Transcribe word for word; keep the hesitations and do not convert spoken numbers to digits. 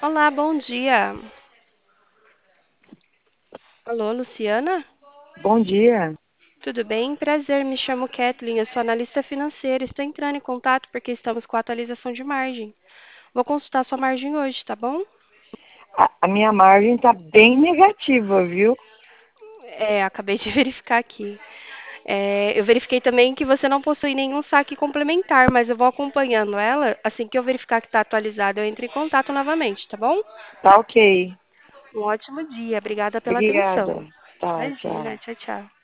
Olá, bom dia. Alô, Luciana? Bom dia. Tudo bem? Prazer, me chamo Kathleen, eu sou analista financeira. Estou entrando em contato porque estamos com a atualização de margem. Vou consultar sua margem hoje, tá bom? A, a minha margem está bem negativa, viu? É, acabei de verificar aqui. É, eu verifiquei também que você não possui nenhum saque complementar, mas eu vou acompanhando ela. Assim que eu verificar que está atualizada, eu entro em contato novamente, tá bom? Tá ok. Um ótimo dia. Obrigada pela Obrigada. atenção. Tá, Imagina, tchau. tchau, tchau.